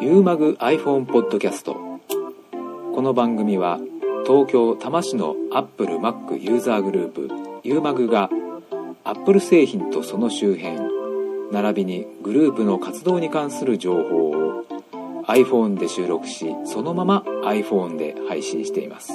ユーマグ iPhone ポッドキャスト。この番組は東京多摩市のアップル Mac ユーザーグループユーマグがアップル製品とその周辺並びにグループの活動に関する情報を iPhone で収録し、そのまま iPhone で配信しています。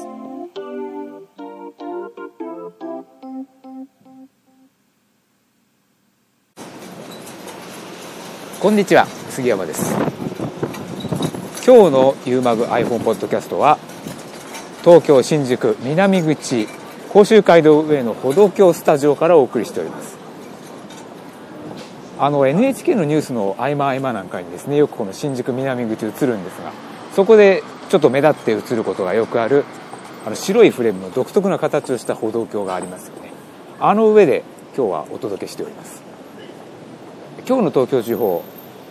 こんにちは、杉山です。今日のユーマグ iPhone ポッドキャストは東京新宿南口甲州街道上の歩道橋スタジオからお送りしております。NHK のニュースの合間合間なんかにですね、よくこの新宿南口映るんですが、そこでちょっと目立って映ることがよくある白いフレームの独特な形をした歩道橋がありますよね。あの上で今日はお届けしております。今日の東京地方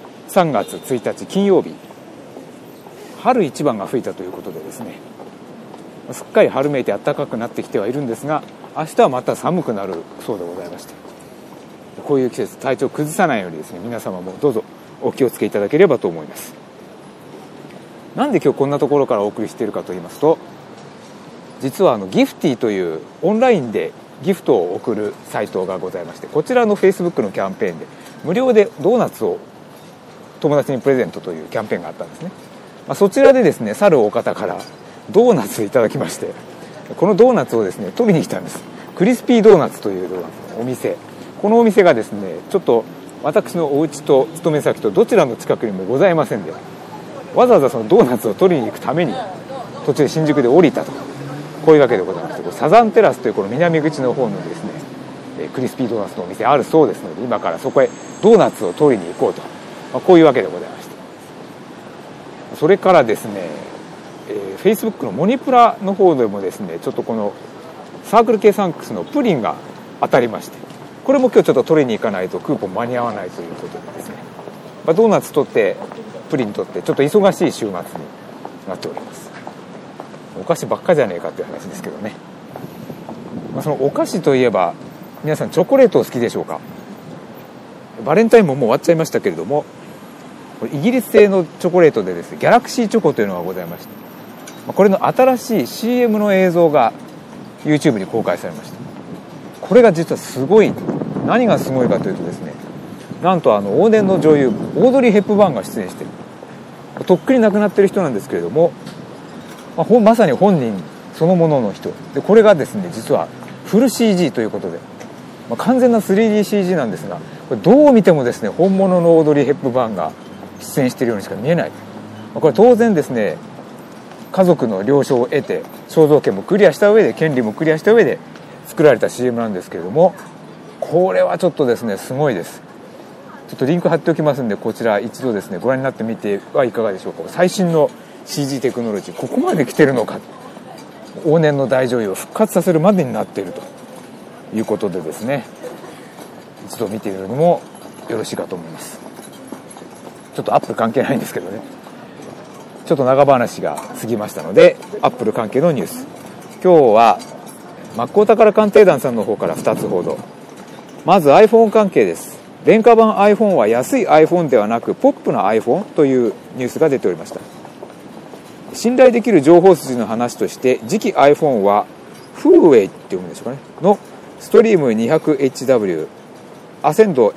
3月1日金曜日、春一番が吹いたということでですね、すっかり春めいて暖かくなってきてはいるんですが、明日はまた寒くなるそうでございまして、こういう季節体調崩さないようにですね、皆様もどうぞお気をつけいただければと思います。なんで今日こんなところからお送りしているかと言いますと、実はギフティというオンラインでギフトを送るサイトがございまして、こちらの Facebook のキャンペーンで無料でドーナツを友達にプレゼントというキャンペーンがあったんですね。そちらでですね、去るお方からドーナツいただきまして、このドーナツをですね取りに来たんです。クリスピードーナツというドーナツのお店、このお店がですね、ちょっと私のお家と勤め先とどちらの近くにもございませんで、わざわざそのドーナツを取りに行くために途中で新宿で降りたと、こういうわけでございまして、サザンテラスというこの南口の方のですねクリスピードーナツのお店あるそうですので、今からそこへドーナツを取りに行こうと、こういうわけでございました。それからですね、Facebook のモニプラの方でもですね、ちょっとこのサークル系サンクスのプリンが当たりまして、これも今日ちょっと取りに行かないとクーポン間に合わないということでですね、ドーナツ取ってプリン取ってちょっと忙しい週末になっております。お菓子ばっかじゃねえかっていう話ですけどね。そのお菓子といえば、皆さんチョコレートお好きでしょうか。バレンタインももう終わっちゃいましたけれども、イギリス製のチョコレートでですね、ギャラクシーチョコというのがございまして、これの新しい CM の映像が YouTube に公開されました。これが実はすごい、何がすごいかというとですね、なんと往年の女優オードリー・ヘップバーンが出演している、とっくに亡くなっている人なんですけれども、まさに本人そのものの人で、これがですね実はフル CG ということで、完全な 3DCG なんですが、これどう見てもですね本物のオードリー・ヘップバーンが出演しているようにしか見えない。これ当然ですね、家族の了承を得て肖像権もクリアした上で、権利もクリアした上で作られた CM なんですけれども、これはちょっとですねすごいです。ちょっとリンク貼っておきますんで、こちら一度ですねご覧になってみてはいかがでしょうか。最新の CG テクノロジー、ここまで来てるのか、往年の大女優を復活させるまでになっているということでですね、一度見てみるのもよろしいかと思います。ちょっとアップル関係ないんですけどね、ちょっと長話が過ぎましたので、アップル関係のニュース、今日はマックお宝鑑定団さんの方から2つほど。まず iPhone 関係です。廉価版 iPhone は安い iPhone ではなくポップな iPhone というニュースが出ておりました。信頼できる情報筋の話として、次期 iPhone はフーウェイって読むんでしょうかねのストリーム 200HW、 アセンド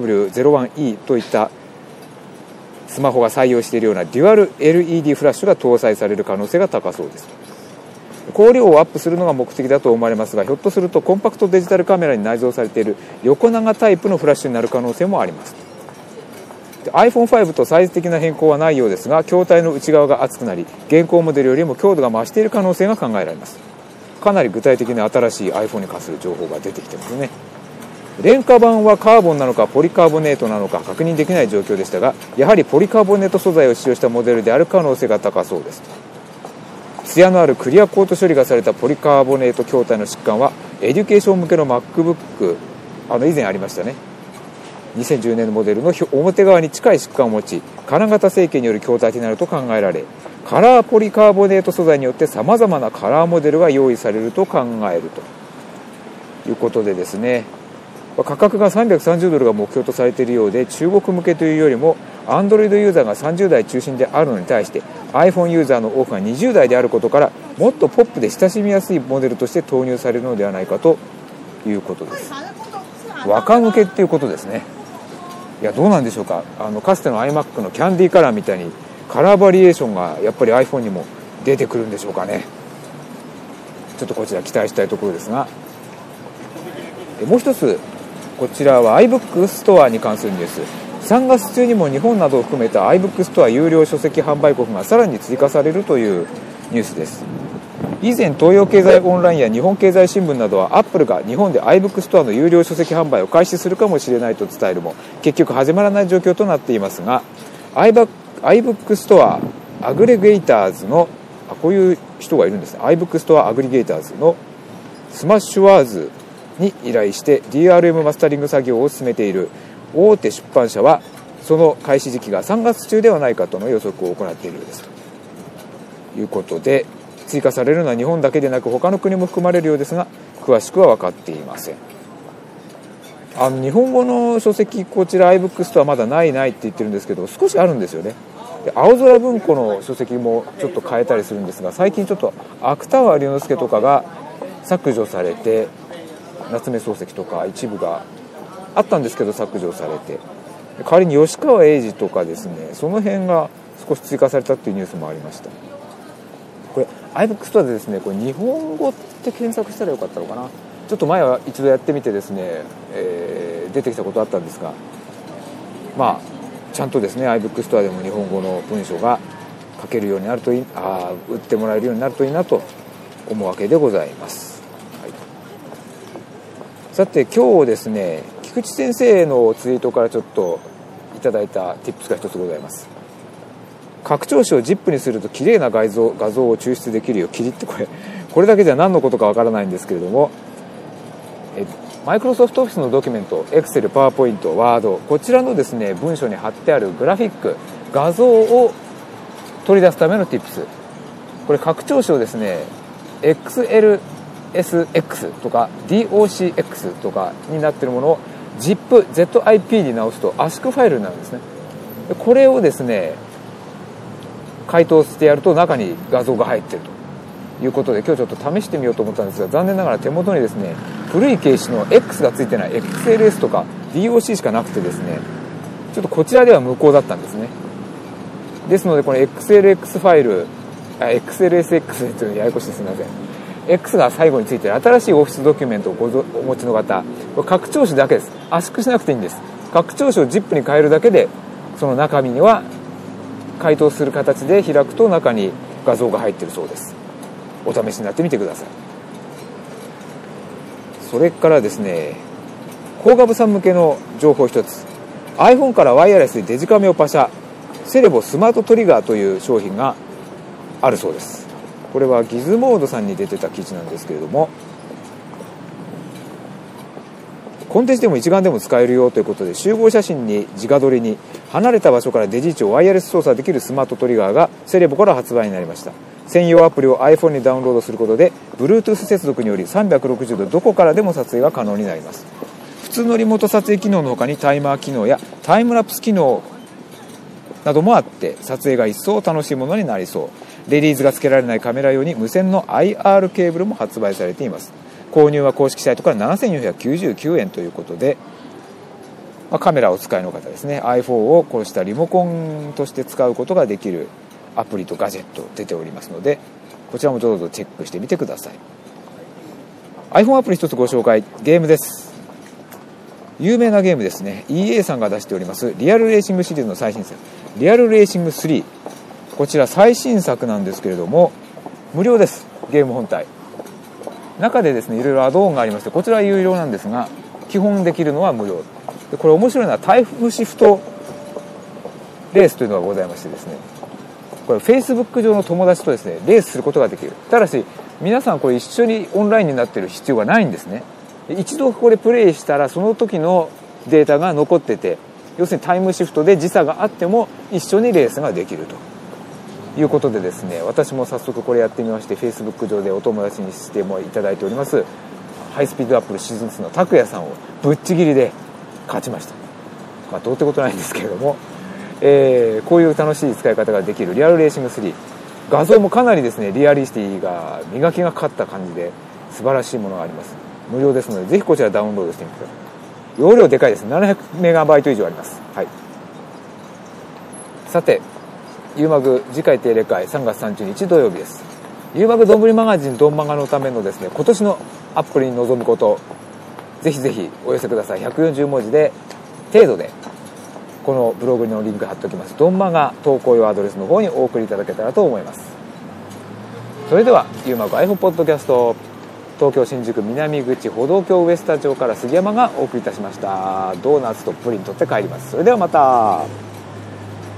HW01E といったスマホが採用しているようなデュアル LED フラッシュが搭載される可能性が高そうです。光量をアップするのが目的だと思われますが、ひょっとするとコンパクトデジタルカメラに内蔵されている横長タイプのフラッシュになる可能性もあります。iPhone5 とサイズ的な変更はないようですが、筐体の内側が厚くなり、現行モデルよりも強度が増している可能性が考えられます。かなり具体的な新しい iPhone に関する情報が出てきてますね。廉価版はカーボンなのかポリカーボネートなのか確認できない状況でしたが、やはりポリカーボネート素材を使用したモデルである可能性が高そうです。艶のあるクリアコート処理がされたポリカーボネート筐体の疾患はエデュケーション向けの MacBook、 以前ありましたね、2010年のモデルの表側に近い疾患を持ち、金型成形による筐体になると考えられ、カラーポリカーボネート素材によってさまざまなカラーモデルが用意されると考えるということでですね、 価格が330ドルが目標とされているようで、中国向けというよりも Android ユーザーが30代中心であるのに対して iPhone ユーザーの多くが20代であることから、もっとポップで親しみやすいモデルとして投入されるのではないかということです。若向けっていうことですね。いや、どうなんでしょうか。かつての iMac のキャンディーカラーみたいにカラーバリエーションがやっぱり iPhone にも出てくるんでしょうかね。ちょっとこちら期待したいところですが、もう一つ、こちらは iBook ストアに関するニュース。3月中にも日本などを含めた iBook ストア有料書籍販売国がさらに追加されるというニュースです。以前、東洋経済オンラインや日本経済新聞などは Apple が日本で iBook ストアの有料書籍販売を開始するかもしれないと伝えるも、結局始まらない状況となっていますが、iBook ストアアグレゲーターズのこういう人がいるんですね。iBook ストアアグリゲーターズのスマッシュワーズに依頼して DRM マスタリング作業を進めている大手出版社は、その開始時期が3月中ではないかとの予測を行っているようですということで、追加されるのは日本だけでなく他の国も含まれるようですが、詳しくは分かっていません。日本語の書籍、こちら iBook ストアまだないって言ってるんですけど、少しあるんですよね。で、青空文庫の書籍もちょっと変えたりするんですが、最近ちょっと芥川龍之介とかが削除されて、夏目漱石とか一部があったんですけど削除されて、代わりに吉川英治とかですね、その辺が少し追加されたっていうニュースもありました。これ iBook ストアでですね、これ日本語って検索したらよかったのかな。ちょっと前は一度やってみてですね、出てきたことあったんですが、ちゃんとですね iBook ストアでも日本語の文章が書けるようになるといい、売ってもらえるようになるといいなと思うわけでございます。さて、今日ですね、菊池先生のツイートからちょっといただいた tips が一つございます。拡張子を ZIP にすると綺麗な画像を抽出できるよ。切りってこれだけじゃ何のことかわからないんですけれども、マイクロソフトオフィスのドキュメント、Excel、PowerPoint、Word、こちらのですね、文書に貼ってあるグラフィック、画像を取り出すための tips。これ拡張子をですね、XLSX とか DOCX とかになっているものを ZIP に直すと ASCII ファイルになるんですね。これをですね、解凍してやると中に画像が入っているということで、今日ちょっと試してみようと思ったんですが、残念ながら手元にですね、古い形式の X がついてない XLS とか DOC しかなくてですね、ちょっとこちらでは無効だったんですね。ですので、この XLX ファイル、XLSX というのややこしい、すみません。X が最後についている新しいオフィスドキュメントをお持ちの方、これ拡張子だけです。圧縮しなくていいんです。拡張子を ZIP に変えるだけで、その中身には解凍する形で開くと中に画像が入っているそうです。お試しになってみてください。それからですね、高額さん向けの情報一つ。 iPhone からワイヤレスでデジカメをパシャ、セレボスマートトリガーという商品があるそうです。これはギズモードさんに出てた記事なんですけれども、コンテンツでも一眼でも使えるよということで、集合写真に直撮りに離れた場所からデジ位置をワイヤレス操作できるスマートトリガーがセレボから発売になりました。専用アプリを iPhone にダウンロードすることで Bluetooth 接続により360度どこからでも撮影が可能になります。普通のリモート撮影機能の他にタイマー機能やタイムラプス機能などもあって、撮影が一層楽しいものになりそう。レディーズがつけられないカメラ用に無線の IR ケーブルも発売されています。購入は公式サイトから7499円ということで、カメラをお使いの方ですね、 iPhone をこうしたリモコンとして使うことができるアプリとガジェット出ておりますので、こちらもどうぞチェックしてみてください。 iPhone アプリ一つご紹介。ゲームです。有名なゲームですね。 EA さんが出しておりますリアルレーシングシリーズの最新作、リアルレーシング3、こちら最新作なんですけれども無料です。ゲーム本体中でですね、いろいろアドオンがありまして、こちらは有料なんですが、基本できるのは無料で、これ面白いのはタイムシフトレースというのがございましてですね、これ Facebook 上の友達とですねレースすることができる。ただし皆さんこれ一緒にオンラインになっている必要がないんですね。一度これプレイしたらその時のデータが残ってて、要するにタイムシフトで時差があっても一緒にレースができるということでですね、私も早速これやってみまして、 Facebook 上でお友達にしてもいただいております。 ハイスピードアップルシーズン2の拓也さんをぶっちぎりで勝ちました。どうってことないんですけれども、こういう楽しい使い方ができるリアルレーシング3、画像もかなりですねリアリティが磨きがかかった感じで素晴らしいものがあります。無料ですのでぜひこちらダウンロードしてみてください。容量でかいです。700メガバイト以上あります。はい。さて、ユーマグ次回定例会3月30日土曜日です。ユーマグどんぶりマガジンドンマガのためのですね今年のアップルに臨むこと、ぜひぜひお寄せください。140文字で程度でこのブログのリンク貼っておきます。ドンマガ投稿用アドレスの方にお送りいただけたらと思います。それではユーマグ iPhone ポッドキャスト、東京新宿南口歩道橋ウエスタ町から杉山がお送りいたしました。ドーナツとプリン取って帰ります。それではまた。